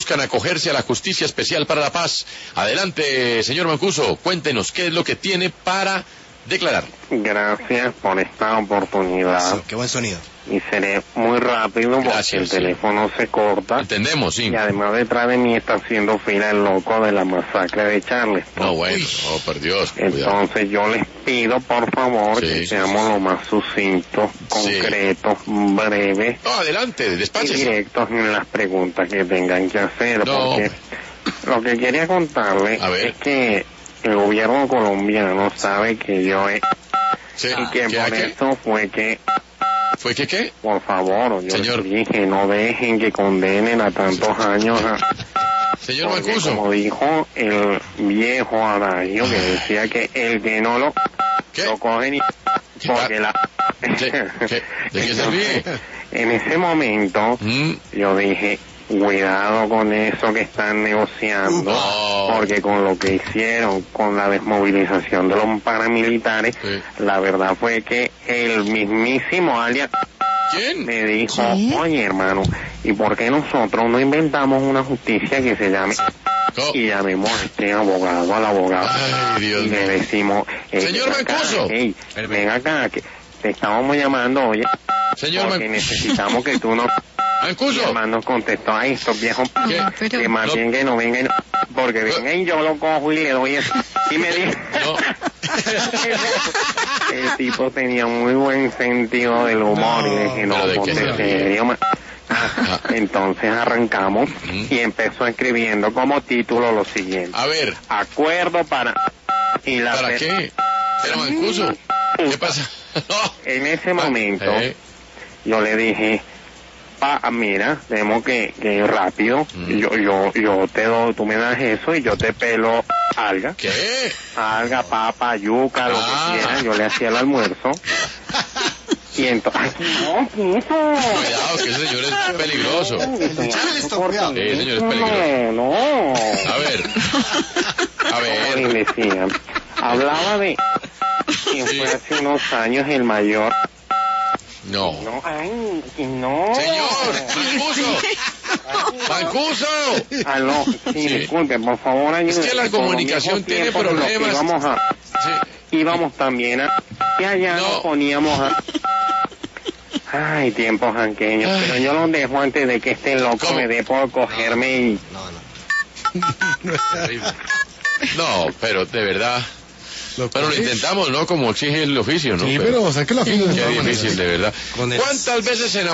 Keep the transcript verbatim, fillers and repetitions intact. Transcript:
buscan acogerse a la Justicia Especial para la Paz. Adelante, señor Mancuso, cuéntenos qué es lo que tiene para declarar. Gracias por esta oportunidad. Sí, qué buen sonido. Y seré muy rápido porque Gracias, el sí. teléfono se corta. Entendemos, sí. Y además detrás de mí está haciendo fila el loco de la masacre de Charleston. No, bueno, no, por Dios. Cuidado. Entonces yo les pido por favor Sí. que seamos lo más sucintos, concretos, breves No, adelante, y despáchese. directos en las preguntas que tengan que hacer. No. Porque lo que quería contarles A ver. es que el gobierno colombiano sabe que yo he... Sí. y que ¿Qué, por qué? eso fue que... ¿Fue que qué? Por favor, yo Señor. les dije, no dejen que condenen a tantos años a... Señor Porque Mancuso. como dijo el viejo adagio que decía que el que no lo, ¿Qué? lo cogen y... ¿Qué Porque la... ¿Qué? ¿Qué? ¿De qué se ríe? En ese momento Mm. yo dije, cuidado con eso que están negociando, No. porque con lo que hicieron con la desmovilización de los paramilitares, Sí. la verdad fue que el mismísimo alias ¿Quién? me dijo, ¿Sí? oye hermano, ¿y por qué nosotros no inventamos una justicia que se llame No. y llamemos a este abogado, al abogado, Ay, Dios y le mío. decimos, eh, Señor ven acá, Mancuso. hey, ven acá, que te estábamos llamando, oye, Señor porque Man- necesitamos que tú no... Mi Mancuso. hermano nos contestó, ay, estos viejos, ¿Qué? Pero- que más No. bien que no vengan, y no- porque No. vengan y yo lo cojo y le doy eso. Y me dijo... No. El tipo tenía muy buen sentido del humor y dije, no, ¿Pero de qué ponte se ríe? serio, ma-". Ah, entonces arrancamos Mm. y empezó escribiendo como título lo siguiente. A ver, Acuerdo para... Y la ¿para pe- qué? Pero Mancuso, ¿qué pasa? No. En ese momento Eh, yo le dije, pa, mira, tenemos que, que ir rápido. Mm. Yo, yo, yo te doy, tú me das eso y yo te pelo alga. ¿Qué? Alga, papa, yuca, lo Ah. que quieran. Yo le hacía el almuerzo. Y entonces, ay, no, ¿qué es eso? Cuidado, que ese señor es peligroso. Charleston, cuidado. Sí, señor, es peligroso. No, no. A ver. A Y ver. decía, hablaba de que Sí. fue hace unos años el mayor. No. No, ay, que no. Señor, Mancuso. Mancuso. Aló, sí, Sí. disculpe, por favor, ayúdenme. Es que la Por los comunicación viejos tiene tiempos en los que problemas. Íbamos, a, Sí. íbamos también a... Y allá No. nos poníamos a... Ay, tiempos anqueños, Ay. pero yo los dejo antes de que este loco ¿Cómo? me dé por cogerme y... No, no. No, pero de verdad. Pero lo intentamos, ¿no? Como exige el oficio, ¿no? Sí, pero, o sea, que lo Qué hacen de todas difícil, maneras. de verdad. Con el- ¿Cuántas veces se